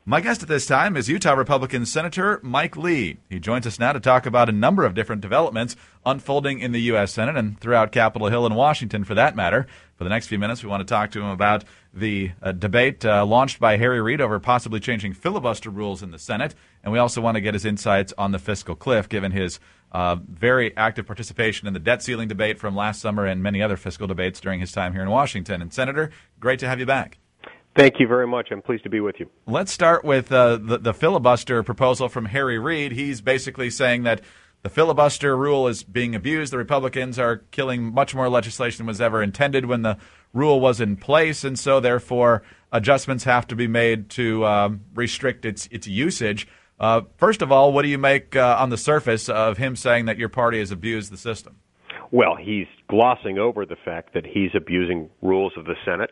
My guest at this time is Utah Republican Senator Mike Lee. He joins us now to talk about a number of different developments unfolding in the U.S. Senate and throughout Capitol Hill and Washington, for that matter. For the next few minutes, we want to talk to him about the debate launched by Harry Reid over possibly changing filibuster rules in the Senate. And we also want to get his insights on the fiscal cliff, given his very active participation in the debt ceiling debate from last summer and many other fiscal debates during his time here in Washington. And, Senator, great to have you back. Thank you very much. I'm pleased to be with you. Let's start with the filibuster proposal from Harry Reid. He's basically saying that the filibuster rule is being abused. The Republicans are killing much more legislation than was ever intended when the rule was in place, and so therefore adjustments have to be made to restrict its usage. First of all, what do you make on the surface of him saying that your party has abused the system? Well, he's glossing over the fact that he's abusing rules of the Senate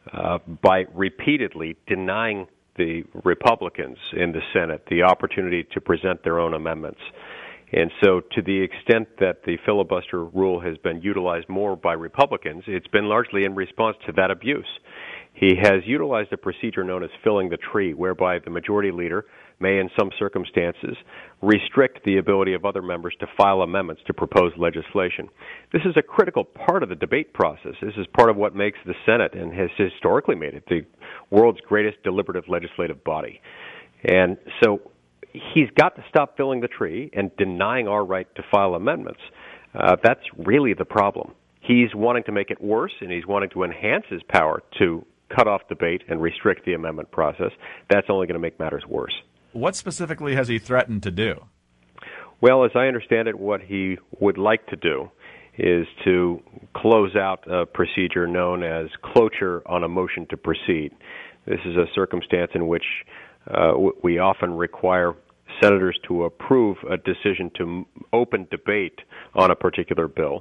by repeatedly denying the Republicans in the Senate the opportunity to present their own amendments. And so to the extent that the filibuster rule has been utilized more by Republicans, it's been largely in response to that abuse. He has utilized a procedure known as filling the tree, whereby the majority leader may, in some circumstances, restrict the ability of other members to file amendments to proposed legislation. This is a critical part of the debate process. This is part of what makes the Senate, and has historically made it, the world's greatest deliberative legislative body. And so he's got to stop filling the tree and denying our right to file amendments. That's really the problem. He's wanting to make it worse, and he's wanting to enhance his power to cut off debate and restrict the amendment process. That's only going to make matters worse. What specifically has he threatened to do? Well, as I understand it, what he would like to do is to close out a procedure known as cloture on a motion to proceed. This is a circumstance in which we often require senators to approve a decision to open debate on a particular bill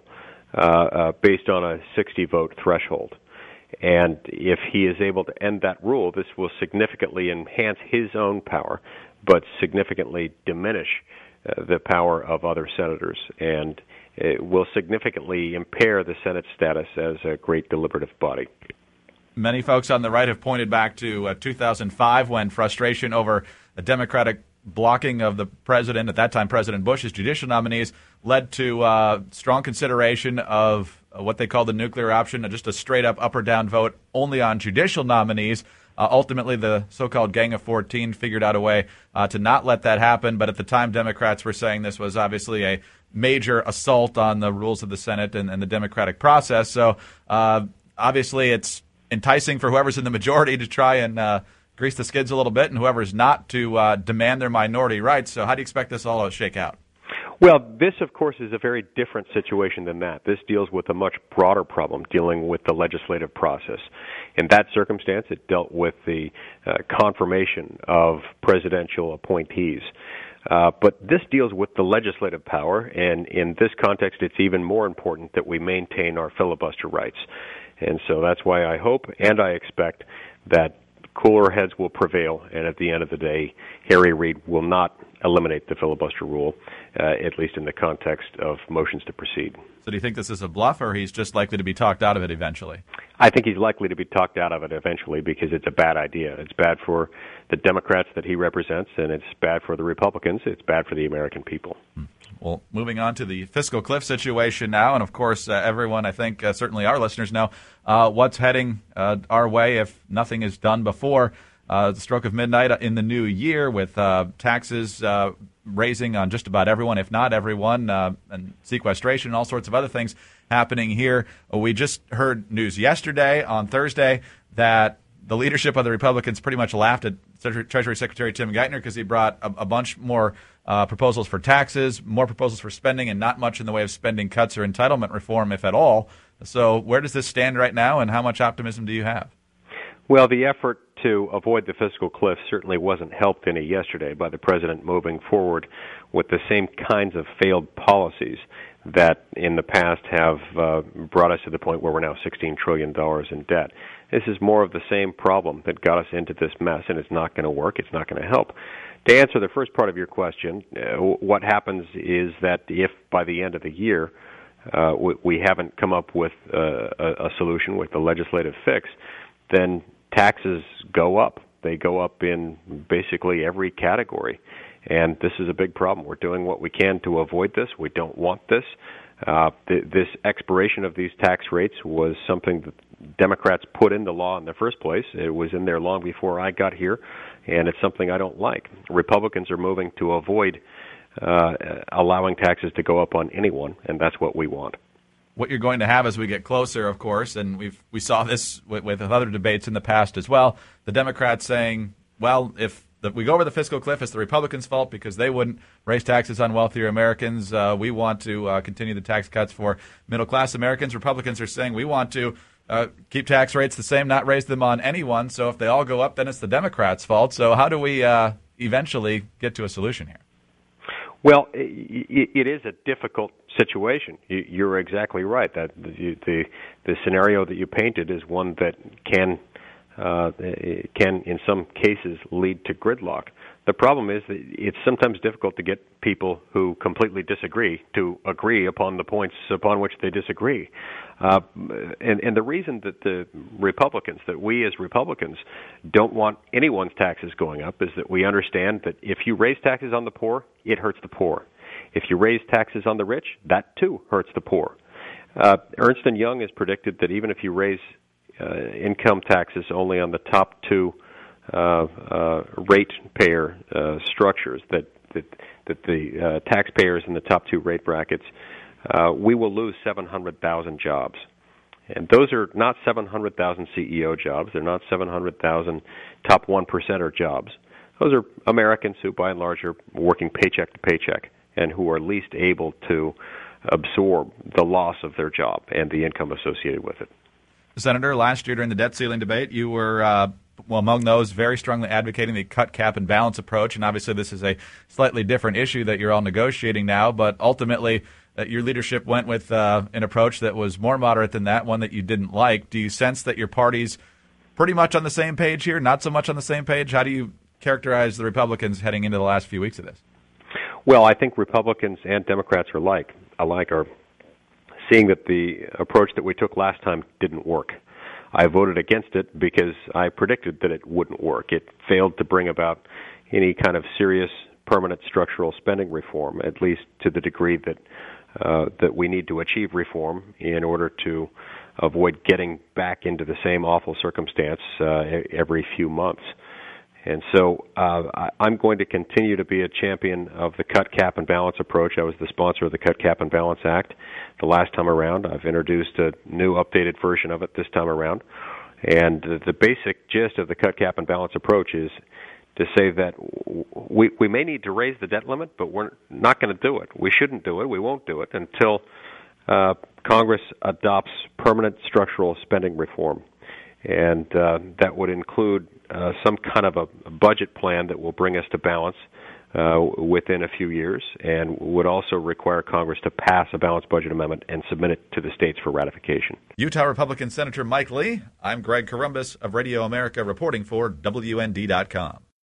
based on a 60-vote threshold. And if he is able to end that rule, this will significantly enhance his own power, but significantly diminish the power of other senators. And it will significantly impair the Senate's status as a great deliberative body. Many folks on the right have pointed back to 2005, when frustration over a Democratic blocking of the president, at that time President Bush's judicial nominees, led to strong consideration of what they call the nuclear option, just a straight-up up or down vote only on judicial nominees. Ultimately, the so-called Gang of 14 figured out a way to not let that happen, but at the time Democrats were saying this was obviously a major assault on the rules of the Senate and the democratic process. So obviously it's enticing for whoever's in the majority to try and grease the skids a little bit, and whoever's not to demand their minority rights. So how do you expect this all to shake out? Well, this, of course, is a very different situation than that. This deals with a much broader problem, dealing with the legislative process. In that circumstance, it dealt with the confirmation of presidential appointees. But this deals with the legislative power, and in this context, it's even more important that we maintain our filibuster rights. And so that's why I hope and I expect that cooler heads will prevail, and at the end of the day, Harry Reid will not eliminate the filibuster rule, at least in the context of motions to proceed. So do you think this is a bluff, or he's just likely to be talked out of it eventually? I think he's likely to be talked out of it eventually, because it's a bad idea. It's bad for the Democrats that he represents, and it's bad for the Republicans. It's bad for the American people. Well, moving on to the fiscal cliff situation now, and of course, everyone, I think, certainly our listeners know what's heading our way if nothing is done before the stroke of midnight in the new year, with taxes raising on just about everyone, if not everyone, and sequestration and all sorts of other things happening here. We just heard news yesterday, on Thursday, that the leadership of the Republicans pretty much laughed at Treasury Secretary Tim Geithner because he brought a bunch more proposals for taxes, more proposals for spending, and not much in the way of spending cuts or entitlement reform, if at all. So where does this stand right now, and how much optimism do you have? Well, the effort to avoid the fiscal cliff certainly wasn't helped any yesterday by the president moving forward with the same kinds of failed policies that in the past have brought us to the point where we're now $16 trillion in debt. This is more of the same problem that got us into this mess, and it's not going to work. It's not going to help. To answer the first part of your question, what happens is that if by the end of the year we haven't come up with a solution with the legislative fix, then taxes go up. They go up in basically every category. And this is a big problem. We're doing what we can to avoid this. We don't want this. This expiration of these tax rates was something that Democrats put in the law in the first place. It was in there long before I got here, and it's something I don't like. Republicans are moving to avoid allowing taxes to go up on anyone, and that's what we want. What you're going to have as we get closer, of course, and we saw this with other debates in the past as well, the Democrats saying, well, if we go over the fiscal cliff, it's the Republicans' fault because they wouldn't raise taxes on wealthier Americans. We want to continue the tax cuts for middle-class Americans. Republicans are saying we want to keep tax rates the same, not raise them on anyone. So if they all go up, then it's the Democrats' fault. So how do we eventually get to a solution here? Well, it is a difficult situation. You're exactly right. That the scenario that you painted is one that can in some cases lead to gridlock. The problem is that it's sometimes difficult to get people who completely disagree to agree upon the points upon which they disagree. And the reason that we as Republicans don't want anyone's taxes going up is that we understand that if you raise taxes on the poor, it hurts the poor. If you raise taxes on the rich, that too hurts the poor. Ernst & Young has predicted that even if you raise income taxes only on the top two ratepayer structures, that the taxpayers in the top two rate brackets, we will lose 700,000 jobs. And those are not 700,000 CEO jobs. They're not 700,000 top 1%er jobs. Those are Americans who, by and large, are working paycheck to paycheck and who are least able to absorb the loss of their job and the income associated with it. Senator, last year during the debt ceiling debate, you were among those very strongly advocating the cut, cap, and balance approach. And obviously this is a slightly different issue that you're all negotiating now. But ultimately, your leadership went with an approach that was more moderate than that, one that you didn't like. Do you sense that your party's pretty much on the same page here, not so much on the same page? How do you characterize the Republicans heading into the last few weeks of this? Well, I think Republicans and Democrats are alike are seeing that the approach that we took last time didn't work. I voted against it because I predicted that it wouldn't work. It failed to bring about any kind of serious permanent structural spending reform, at least to the degree that that we need to achieve reform in order to avoid getting back into the same awful circumstance every few months. And so I'm going to continue to be a champion of the cut, cap, and balance approach. I was the sponsor of the Cut, Cap, and Balance Act the last time around. I've introduced a new updated version of it this time around. And the basic gist of the Cut, Cap, and Balance approach is to say that we may need to raise the debt limit, but we're not going to do it. We shouldn't do it. We won't do it until Congress adopts permanent structural spending reform. And that would include some kind of a budget plan that will bring us to balance within a few years, and would also require Congress to pass a balanced budget amendment and submit it to the states for ratification. Utah Republican Senator Mike Lee. I'm Greg Corombos of Radio America reporting for WND.com.